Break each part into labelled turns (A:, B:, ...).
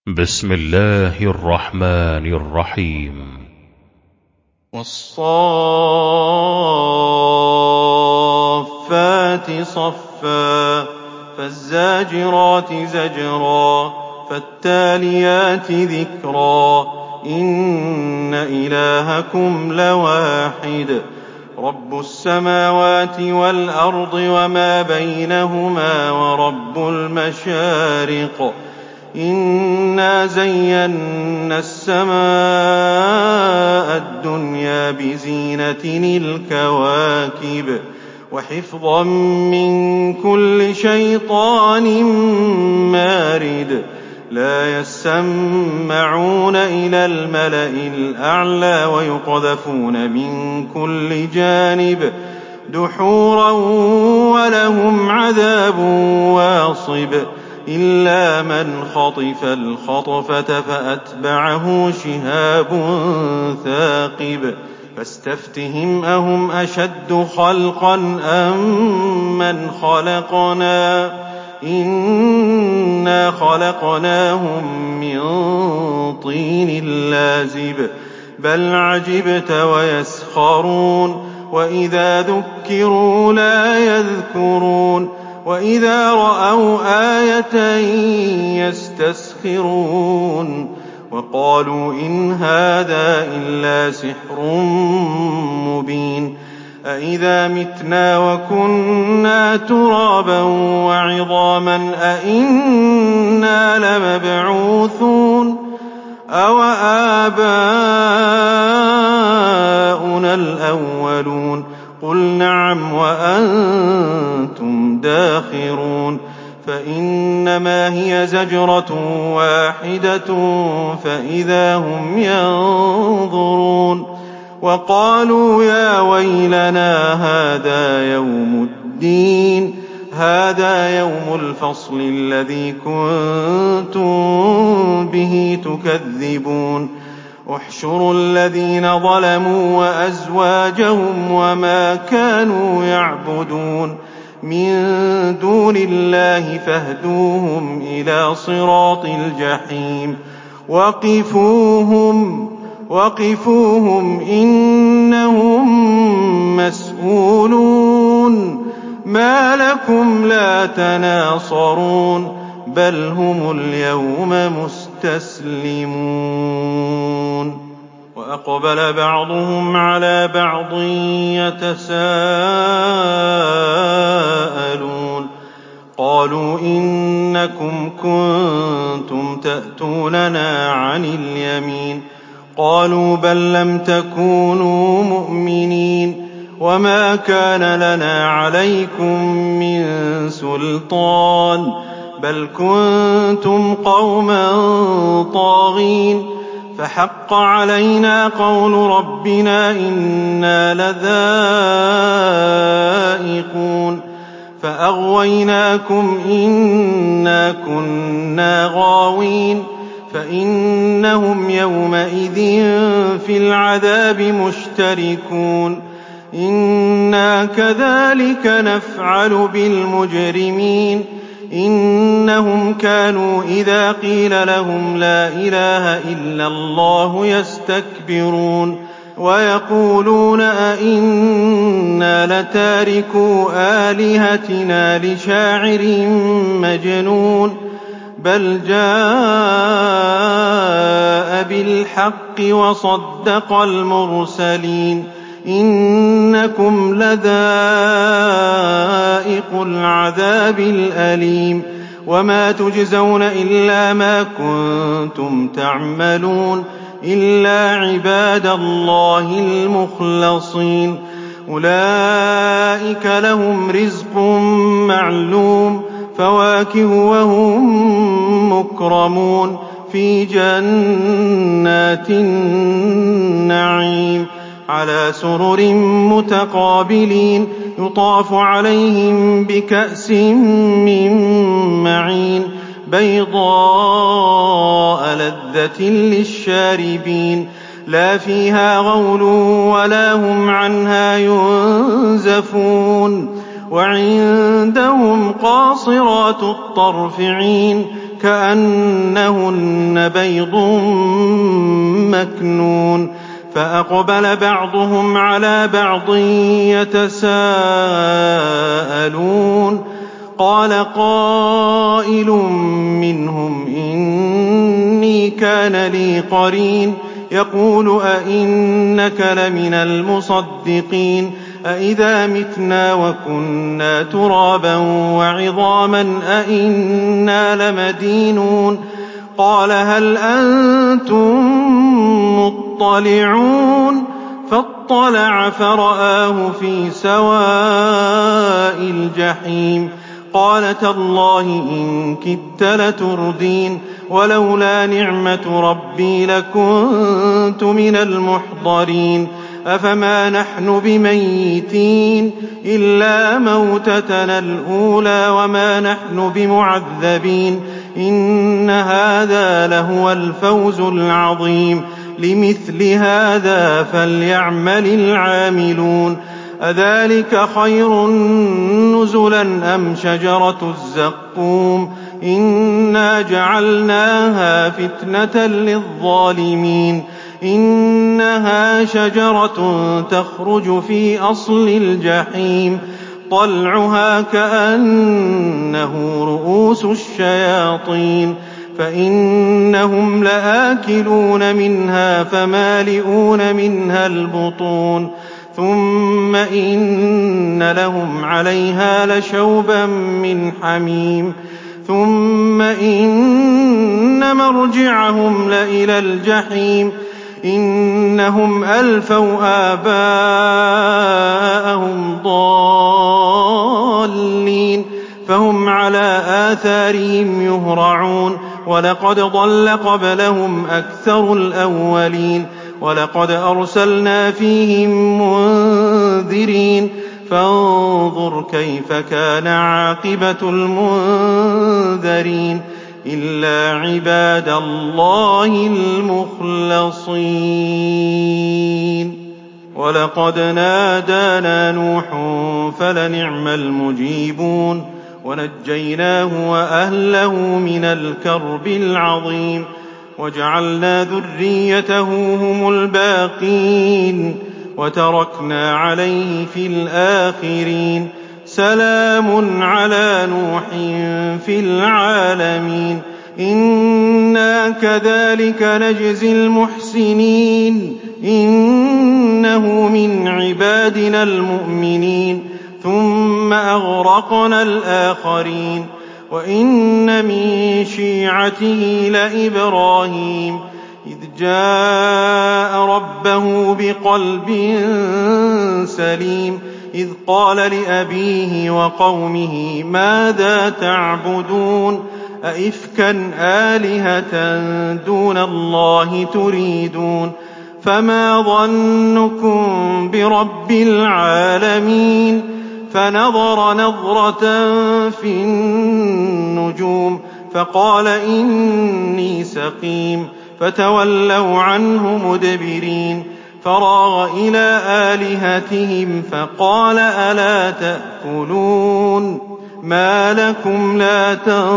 A: بسم الله الرحمن الرحيم.
B: والصافات صفا فالزاجرات زجرا فالتاليات ذكرا إن إلهكم لواحد رب السماوات والأرض وما بينهما ورب المشارق إنا زينا السماء الدنيا بزينة الكواكب وحفظا من كل شيطان مارد لا يسمعون إلى الملأ الأعلى ويقذفون من كل جانب دحورا ولهم عذاب واصب إلا من خطف الخطفة فأتبعه شهاب ثاقب فاستفتهم أهم أشد خلقا أم من خلقنا إنا خلقناهم من طين لازب بل عجبت ويسخرون وإذا ذكروا لا يذكرون وإذا رأوا آية يستسخرون وقالوا إن هذا إلا سحر مبين أإذا متنا وكنا ترابا وعظاما أإنا لمبعوثون أو آباؤنا الأولون قل نعم وأنتم داخرون فإنما هي زجرة واحدة فإذا هم ينظرون وقالوا يا ويلنا هذا يوم الدين هذا يوم الفصل الذي كنتم به تكذبون احشروا الذين ظلموا وأزواجهم وما كانوا يعبدون من دون الله فاهدوهم إلى صراط الجحيم وقفوهم إنهم مسؤولون ما لكم لا تناصرون بل هم اليوم مستسلمون وأقبل بعضهم على بعض يتساءلون قالوا إنكم كنتم تأتوننا عن اليمين قالوا بل لم تكونوا مؤمنين وما كان لنا عليكم من سلطان بل كنتم قوما طاغين فحق علينا قول ربنا إنا لذائقون فأغويناكم إنا كنا غاوين فإنهم يومئذ في العذاب مشتركون إنا كذلك نفعل بالمجرمين إنهم كانوا إذا قيل لهم لا إله إلا الله يستكبرون ويقولون أئنا لتاركو آلهتنا لشاعر مجنون بل جاء بالحق وصدق المرسلين إنكم لذائق العذاب الأليم وما تجزون إلا ما كنتم تعملون إلا عباد الله المخلصين أولئك لهم رزق معلوم فواكه وهم مكرمون في جنات النعيم على سرر متقابلين يطاف عليهم بكأس من معين بيضاء لذة للشاربين لا فيها غول ولا هم عنها ينزفون وعندهم قاصرات الطرف عين كأنهن بيض مكنون فأقبل بعضهم على بعض يتساءلون قال قائل منهم إني كان لي قرين يقول أئنك لمن المصدقين أئذا متنا وكنا ترابا وعظاما أئنا لمدينون قال هل أنتم مطلعون فاطلع فرآه في سواء الجحيم قال تالله إن كدت لتردين ولولا نعمة ربي لكنت من المحضرين أفما نحن بميتين إلا موتتنا الأولى وما نحن بمعذبين إن هذا لهو الفوز العظيم لمثل هذا فليعمل العاملون أذلك خير نزلا أم شجرة الزقوم إنا جعلناها فتنة للظالمين إنها شجرة تخرج في أصل الجحيم طلعها كأنه رؤوس الشياطين فإنهم لآكلون منها فمالئون منها البطون ثم إن لهم عليها لشوبا من حميم ثم إن مرجعهم لإلى الجحيم إنهم ألفوا آباءهم ضالين فهم على آثارهم يهرعون ولقد ضل قبلهم أكثر الأولين ولقد أرسلنا فيهم منذرين فانظر كيف كان عاقبة المنذرين إلا عباد الله المخلصين ولقد نادانا نوح فلنعم المجيبون ونجيناه وأهله من الكرب العظيم وجعلنا ذريته هم الباقين وتركنا عليه في الآخرين سلام على نوح في العالمين إنا كذلك نجزي المحسنين إنه من عبادنا المؤمنين ثم أغرقنا الآخرين وإن من شيعته لإبراهيم إذ جاء ربه بقلب سليم إذ قال لأبيه وقومه ماذا تعبدون أئفكا آلهة دون الله تريدون فما ظنكم برب العالمين فنظر نظرة في النجوم فقال إني سقيم فتولوا عنه مدبرين فراغ إلى آلهتهم فقال ألا تأكلون ما لكم لا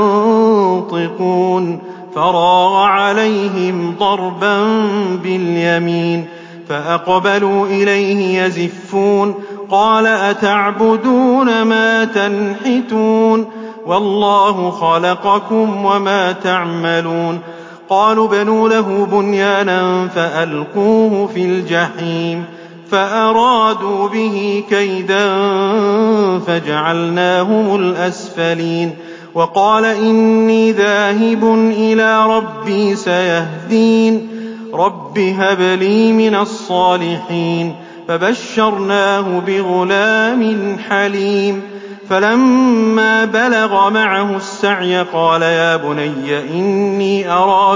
B: تنطقون فراغ عليهم ضربا باليمين فأقبلوا إليه يزفون قال أتعبدون ما تنحتون والله خلقكم وما تعملون قالوا بنوا له بنيانا فألقوه في الجحيم فأرادوا به كيدا فجعلناهم الأسفلين وقال إني ذاهب إلى ربي سيهدين رب هب لي من الصالحين فبشرناه بغلام حليم فلما بلغ معه السعي قال يا بني إني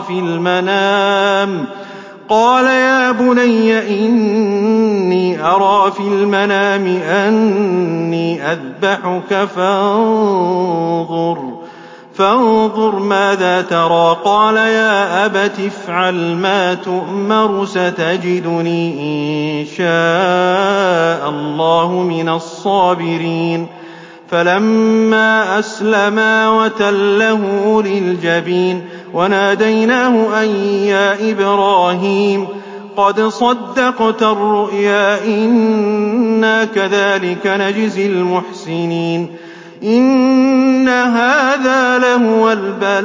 B: أرى في المنام أني أذبحك فانظر ماذا ترى قال يا أبت افعل ما تؤمر ستجدني إن شاء الله من الصابرين فلما أسلما وتله للجبين وناديناه أن يا إبراهيم قد صدقت الرؤيا إنا كذلك نجزي المحسنين إن هذا لهو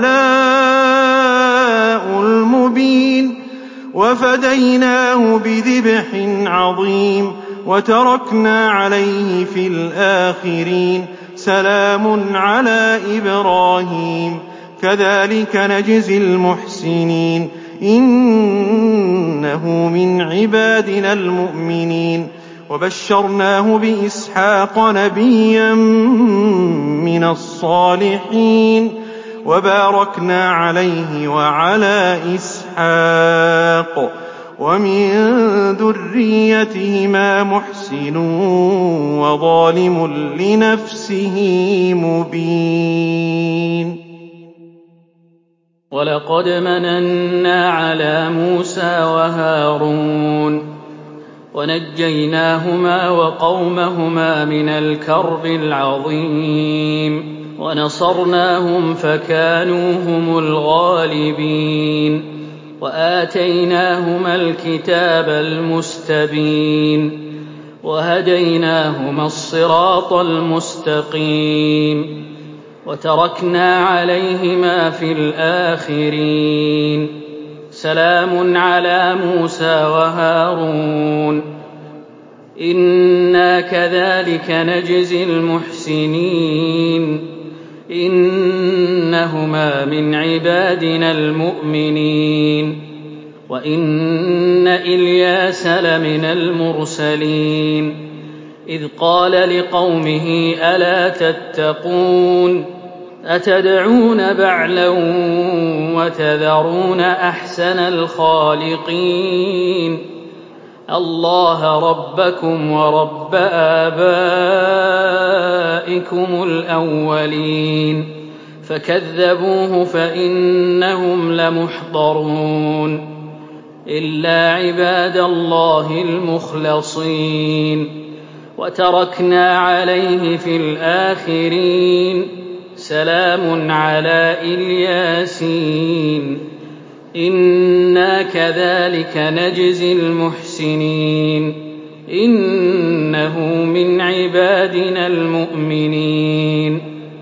B: البلاء المبين وفديناه بذبح عظيم وتركنا عليه في الآخرين سلام على إبراهيم كذلك نجزي المحسنين إنه من عبادنا المؤمنين وبشرناه بإسحاق نبيا من الصالحين وباركنا عليه وعلى إسحاق ومن ذريتهما محسن وظالم لنفسه مبين
C: ولقد مننا على موسى وهارون ونجيناهما وقومهما من الكرب العظيم ونصرناهم فكانوا هم الغالبين وآتيناهما الكتاب المستبين وهديناهما الصراط المستقيم وتركنا عليهما في الآخرين سلام على موسى وهارون إنا كذلك نجزي المحسنين إنهما من عبادنا المؤمنين وإن إلياس لمن المرسلين إذ قال لقومه ألا تتقون أتدعون بعلا وتذرون أحسن الخالقين الله ربكم ورب آبائكم الأولين فكذبوه فإنهم لمحضرون إلا عباد الله المخلصين وتركنا عليه في الآخرين سلام على الياسين إنا كذلك نجزي المحسنين إنه من عبادنا المؤمنين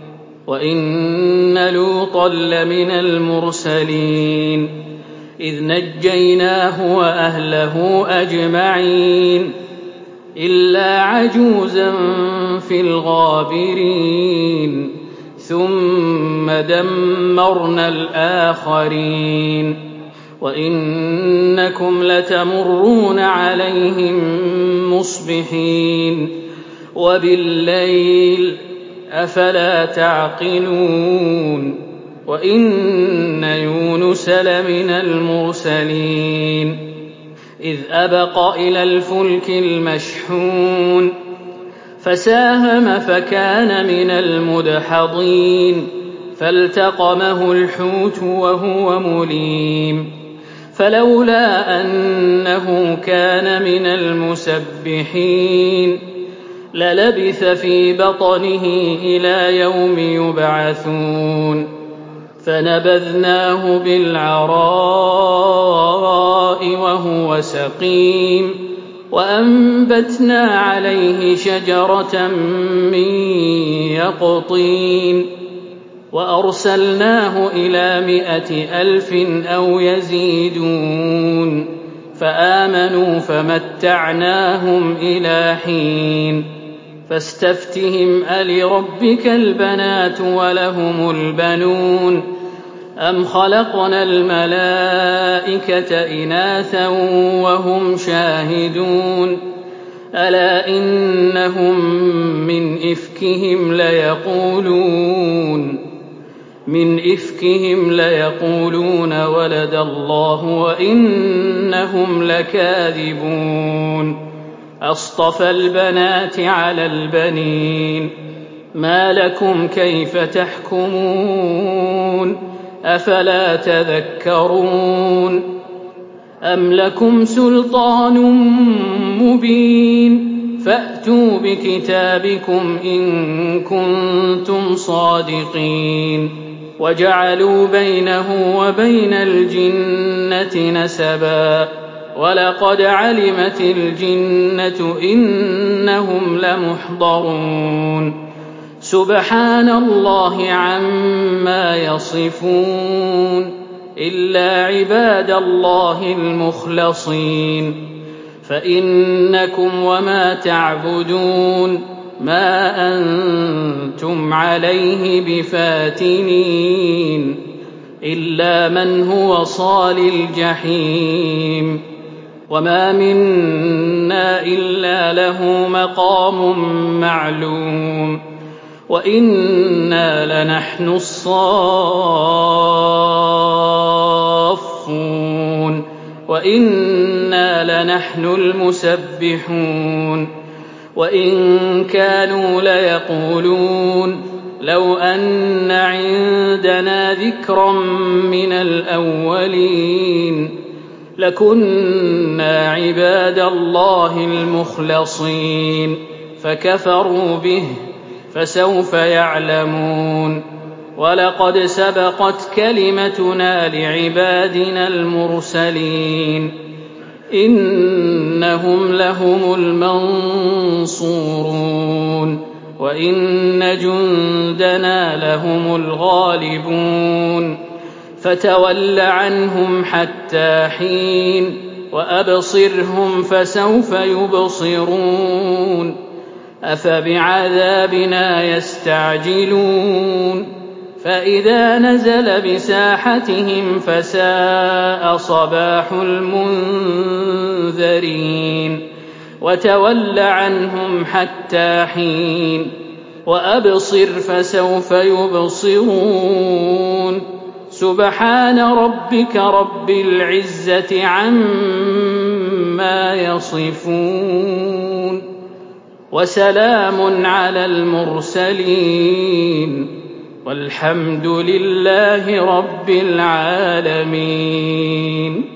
C: وإن لوطا لمن المرسلين إذ نجيناه وأهله أجمعين إلا عجوزا في الغابرين ثم دمرنا الآخرين وإنكم لتمرون عليهم مصبحين وبالليل أفلا تعقلون وإن يونس لمن المرسلين إذ أبق إلى الفلك المشحون فساهم فكان من المدحضين فالتقمه الحوت وهو مليم فلولا أنه كان من المسبحين للبث في بطنه إلى يوم يبعثون فنبذناه بالعراء وهو سقيم وأنبتنا عليه شجرة من يقطين وأرسلناه إلى 100,000 أو يزيدون فآمنوا فمتعناهم إلى حين فاستفتهم ألربك البنات ولهم البنون أم خلقنا الملائكة إناثا وهم شاهدون ألا إنهم من إفكهم ليقولون ولد الله وإنهم لكاذبون أصطفى البنات على البنين ما لكم كيف تحكمون أفلا تذكرون أم لكم سلطان مبين فأتوا بكتابكم إن كنتم صادقين وجعلوا بينه وبين الجنة نسبا ولقد علمت الجنة إنهم لمحضرون سبحان الله عما يصفون إلا عباد الله المخلصين فإنكم وما تعبدون ما أنتم عليه بفاتنين إلا من هو صال الجحيم وما منا إلا له مقام معلوم وإنا لنحن الصافون وإنا لنحن المسبحون وإن كانوا ليقولون لو أن عندنا ذكرا من الأولين لكنا عباد الله المخلصين فكفروا به فسوف يعلمون ولقد سبقت كلمتنا لعبادنا المرسلين إنهم لهم المنصورون وإن جندنا لهم الغالبون فتول عنهم حتى حين وأبصرهم فسوف يبصرون أفبعذابنا يستعجلون فإذا نزل بساحتهم فساء صباح المنذرين وتول عنهم حتى حين وأبصر فسوف يبصرون سبحان ربك رب العزة عما يصفون وسلام على المرسلين والحمد لله رب العالمين.